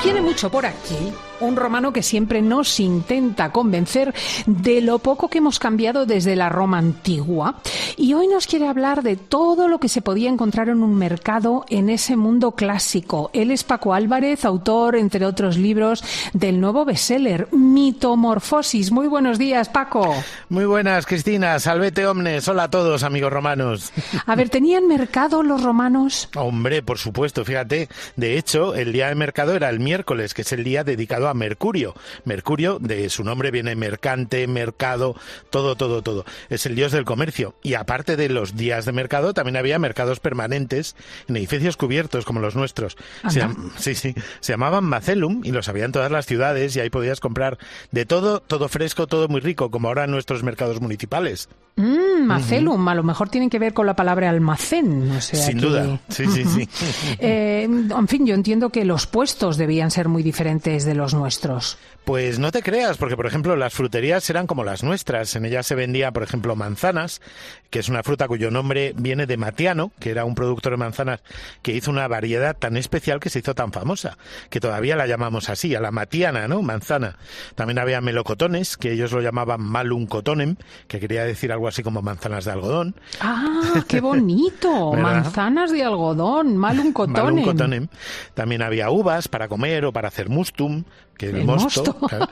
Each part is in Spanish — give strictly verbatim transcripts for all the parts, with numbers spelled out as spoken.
Viene mucho por aquí un romano que siempre nos intenta convencer de lo poco que hemos cambiado desde la Roma antigua, y hoy nos quiere hablar de todo lo que se podía encontrar en un mercado en ese mundo clásico. Él es Paco Álvarez, autor, entre otros libros, del nuevo bestseller Mitomorfosis. Muy buenos días, Paco. Muy buenas, Cristina. Salvete omnes. Hola a todos, amigos romanos. A ver, ¿tenían mercado los romanos? Hombre, por supuesto, fíjate. De hecho, el día de mercado era el miércoles, que es el día dedicado a Mercurio. Mercurio, de su nombre viene mercante, mercado, todo, todo, todo. Es el dios del comercio. Y aparte de los días de mercado, también había mercados permanentes en edificios cubiertos como los nuestros. Se, sí, sí. Se llamaban Macellum y los había en todas las ciudades, y ahí podías comprar de todo, todo fresco, todo muy rico, como ahora en nuestros mercados municipales. Mm, Macellum, uh-huh. A lo mejor tiene que ver con la palabra almacén. O sea, Sin que... duda, sí, uh-huh. sí, sí. Eh, en fin, yo entiendo que los puestos debían ser muy diferentes de los nuestros. Pues no te creas, porque por ejemplo las fruterías eran como las nuestras. En ellas se vendía, por ejemplo, manzanas, que es una fruta cuyo nombre viene de Matiano, que era un productor de manzanas que hizo una variedad tan especial que se hizo tan famosa, que todavía la llamamos así, a la matiana, ¿no? Manzana. También había melocotones, que ellos lo llamaban malum cotonem, que quería decir algo así como manzanas de algodón. ¡Ah, qué bonito! Manzanas de algodón, malum cotonem. Malum cotonem. También había uvas para comer o para hacer mustum, que el, el mosto, mosto. Claro.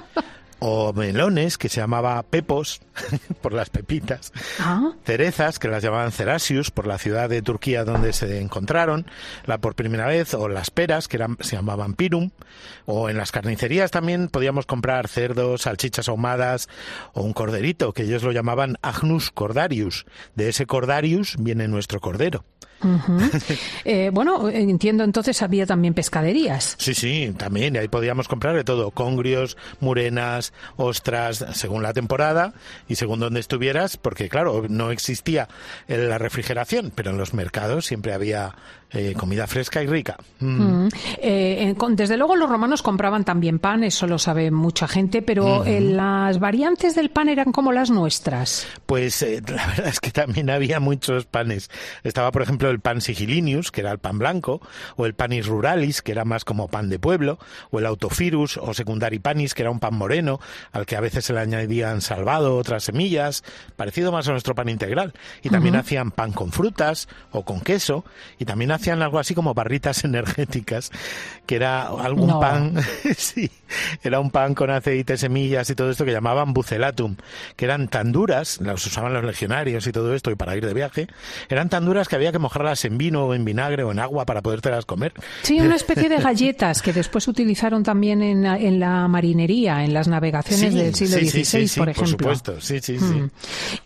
O melones, que se llamaba pepos, por las pepitas. ¿Ah? Cerezas, que las llamaban cerasius, por la ciudad de Turquía donde se encontraron la por primera vez. O las peras, que eran, se llamaban pirum. O en las carnicerías también podíamos comprar cerdos, salchichas ahumadas o un corderito, que ellos lo llamaban agnus cordarius. De ese cordarius viene nuestro cordero. Uh-huh. eh, bueno, entiendo, entonces había también pescaderías. Sí, sí, también, ahí podíamos comprar de todo, congrios, murenas, ostras, según la temporada y según donde estuvieras, porque claro, no existía la refrigeración, pero en los mercados siempre había eh, comida fresca y rica. Mm. Uh-huh. Eh, desde luego los romanos compraban también pan, eso lo sabe mucha gente, pero uh-huh. eh, las variantes del pan eran como las nuestras. Pues eh, la verdad es que también había muchos panes. Estaba, por ejemplo, el pan sigilinius, que era el pan blanco, o el panis ruralis, que era más como pan de pueblo, o el autofirus o secundari panis, que era un pan moreno, al que a veces se le añadían salvado, otras semillas, parecido más a nuestro pan integral. Y también uh-huh. hacían pan con frutas o con queso, y también hacían algo así como barritas energéticas, que era algún no. pan, sí, era un pan con aceite, semillas y todo esto que llamaban bucelatum, que eran tan duras, las usaban los legionarios y todo esto, y para ir de viaje, eran tan duras que había que mojarlas en vino o en vinagre o en agua para podértelas comer. Sí, una especie de galletas que después utilizaron también en la, en la marinería, en las navegaciones sí, del siglo sí, dieciséis, sí, sí, por sí, ejemplo. Por supuesto, sí, sí, mm. sí.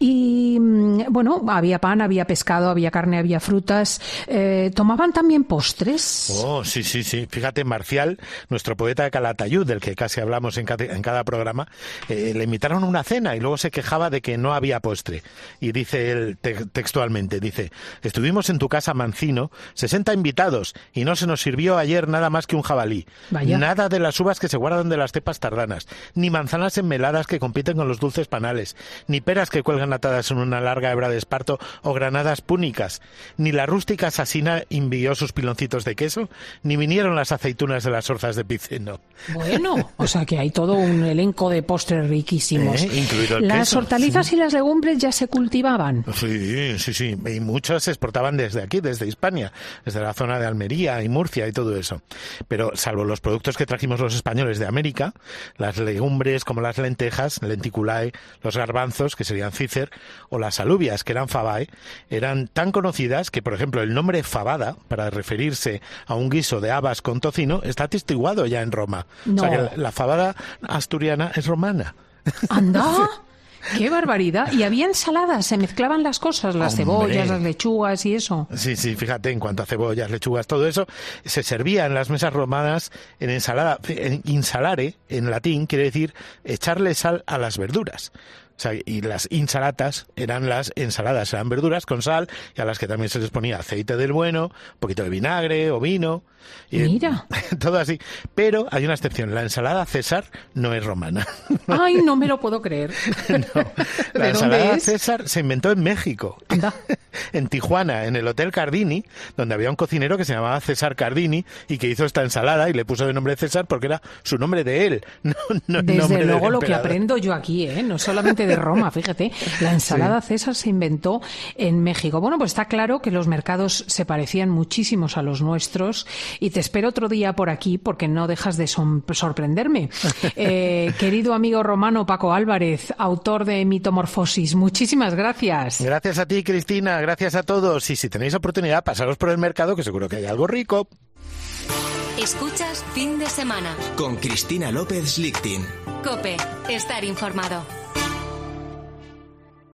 Y bueno, había pan, había pescado, había carne, había frutas. Eh, ¿Tomaban también postres? Oh, sí, sí, sí. Fíjate, Marcial, nuestro poeta de Calatayud, del que casi hablamos en cada, en cada programa, eh, le invitaron a una cena y luego se quejaba de que no había postre. Y dice él te- textualmente, dice, estuvimos en tu casa, Mancino, sesenta invitados, y no se nos sirvió ayer nada más que un jabalí. Vaya. Nada de las uvas que se guardan de las cepas tardanas, ni manzanas enmeladas que compiten con los dulces panales, ni peras que cuelgan atadas en una larga hebra de esparto o granadas púnicas, ni la rústica asesina envió sus piloncitos de queso, ni vinieron las aceitunas de las orzas de Piceno. Bueno, o sea que hay todo un elenco de postres riquísimos. ¿Eh? Incluido el las queso, hortalizas sí. y las legumbres ya se cultivaban. Sí, sí, sí. Y muchos se exportaban desde aquí, desde Hispania, desde la zona de Almería y Murcia y todo eso. Pero salvo los productos que trajimos los españoles de América, las legumbres como las lentejas, lenticulae, los garbanzos, que serían cícer, o las alubias, que eran fabae, eran tan conocidas que, por ejemplo, el nombre fabada, para referirse a un guiso de habas con tocino, está atestiguado ya en Roma. No. O sea que la, la fabada asturiana es romana. ¡Anda! ¡Qué barbaridad! Y había ensaladas, se mezclaban las cosas, las Hombre. cebollas, las lechugas y eso. Sí, sí, fíjate, en cuanto a cebollas, lechugas, todo eso, se servía en las mesas romanas en ensalada. En insalare, en latín, quiere decir echarle sal a las verduras. O sea, y las insalatas eran las ensaladas, eran verduras con sal y a las que también se les ponía aceite del bueno, un poquito de vinagre o vino. Y Mira. Todo así. Pero hay una excepción, la ensalada César no es romana. Ay, no me lo puedo creer. No, la ¿De ensalada dónde es? César se inventó en México. Anda. En Tijuana, en el Hotel Cardini, donde había un cocinero que se llamaba César Cardini y que hizo esta ensalada y le puso de nombre César porque era su nombre de él. No, no Desde nombre luego del lo que emperador. aprendo yo aquí, ¿eh? No solamente de Roma, fíjate. La ensalada sí. César se inventó en México. Bueno, pues está claro que los mercados se parecían muchísimos a los nuestros y te espero otro día por aquí porque no dejas de sorprenderme. Eh, querido amigo romano Paco Álvarez, autor de Mitomorfosis, muchísimas gracias. Gracias a ti, Cristina, gracias a todos. Y si tenéis oportunidad, pasaros por el mercado, que seguro que hay algo rico. Escuchas Fin de Semana con Cristina López Lichtin. COPE, estar informado.